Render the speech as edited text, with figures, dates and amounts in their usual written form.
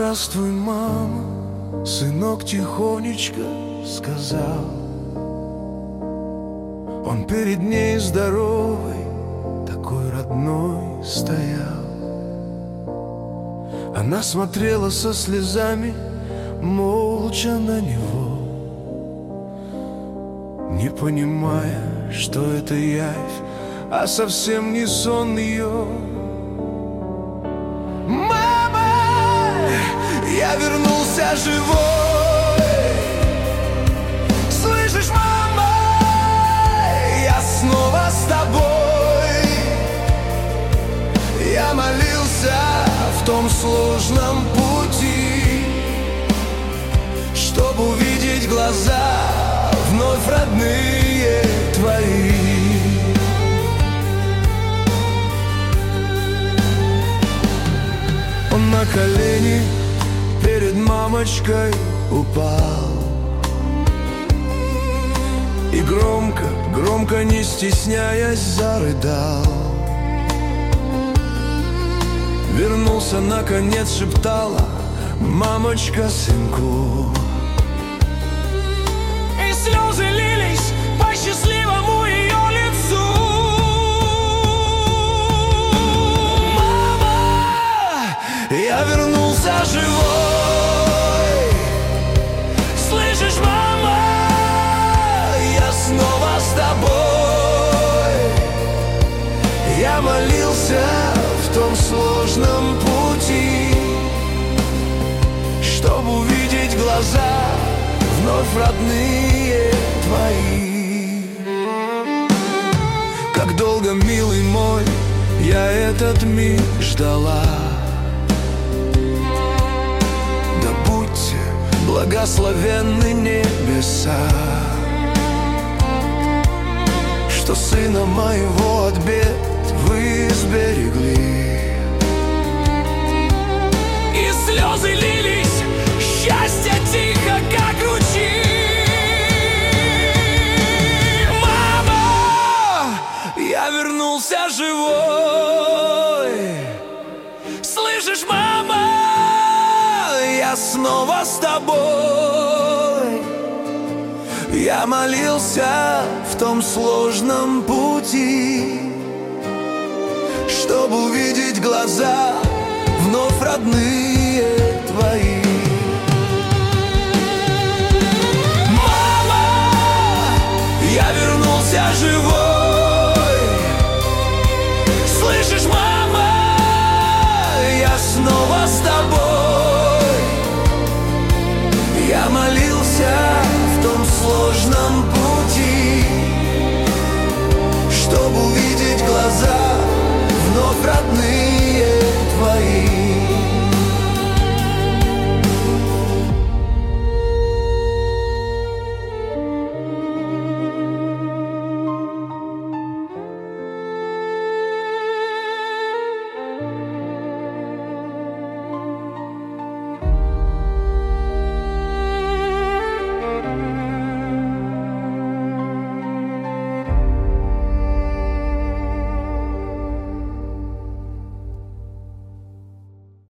Здравствуй, мама, сынок тихонечко сказал. Он перед ней здоровый, такой родной стоял. Она смотрела со слезами молча на него, не понимая, что это явь, а совсем не сон ее. Мама, я вернулся живой. Слышишь, мама, я снова с тобой. Я молился в том сложном пути, чтобы увидеть глаза вновь родные твои. Он на колени перед мамочкой упал и громко, громко, не стесняясь, зарыдал. Вернулся, наконец, шептала мамочка сынку. И слезы лились по счастливому ее лицу. Мама, я вернулся живой. Слышишь, мама, я снова с тобой. Я молился в том сложном пути, чтобы увидеть глаза вновь родные твои. Как долго, милый мой, я этот миг ждала. Да будьте благословенны небеса, что сына моего от бед вы сберегли. И слезы лились, счастье тихо, как ручьи. Мама, я вернулся живой. Слышишь, мама, я снова с тобой. Я молился в том сложном пути, чтобы увидеть глаза вновь родные